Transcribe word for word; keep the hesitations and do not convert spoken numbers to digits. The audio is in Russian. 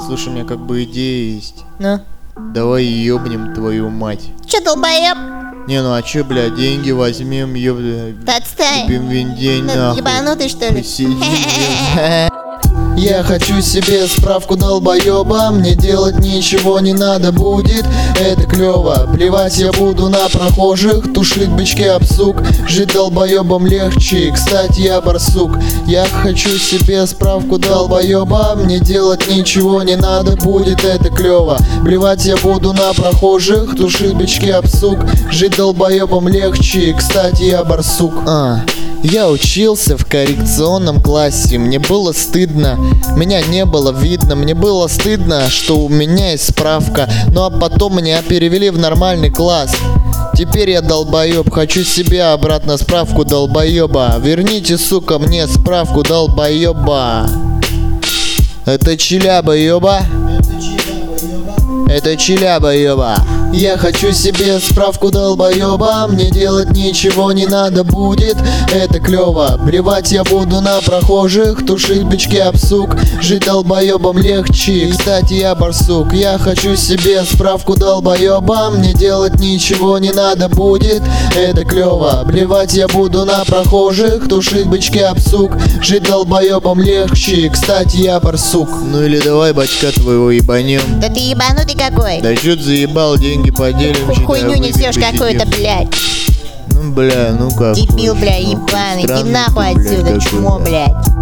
Слушай, у меня как бы идея есть. Ну? Давай ёбнем твою мать. Чё, долбоёб? Не, ну а чё, бля, деньги возьмем, ёб... Да отстань. Купим виндень, Ну, нахуй. ебанутый, что ли? Посидим, ёб. Я хочу себе справку долбоеба. Мне делать ничего не надо будет. Это клево. Плевать я буду на прохожих. Тушить бычки об сук. Жить долбоебом легче. Кстати, я барсук. Я хочу себе справку долбоеба. Мне делать ничего не надо будет. Это клево. Плевать я буду на прохожих. Тушить бычки об сук. Жить долбоебом легче. Кстати, я барсук. А. Я учился в коррекционном классе, мне было стыдно, меня не было видно, мне было стыдно, что у меня есть справка, ну а потом меня перевели в нормальный класс. Теперь я долбоеб, хочу себе обратно справку долбоеба. Верните, сука, мне справку долбоеба. Это Челяба, ёба. Это Челяба, ёба. Я хочу себе справку долбоеба. Мне делать ничего не надо будет. Это клево. Плевать я буду на прохожих. Тушить бычки об сук. Жить долбоебом легче. Кстати, я барсук. Я хочу себе справку долбоеба. Мне делать ничего не надо будет. Это клево. Плевать я буду на прохожих. Тушить бычки об сук. Жить долбоебом легче. Кстати, я барсук. Ну или давай бачка твоего ебанем. Да ты ебанутый какой? Да чё ты заебал, деньги поделим. Хуй- Хуйню несешь какую-то, блядь. Ну бля, ну как? Дебил, бля, ебаный. Иди нахуй отсюда, чмо, блядь.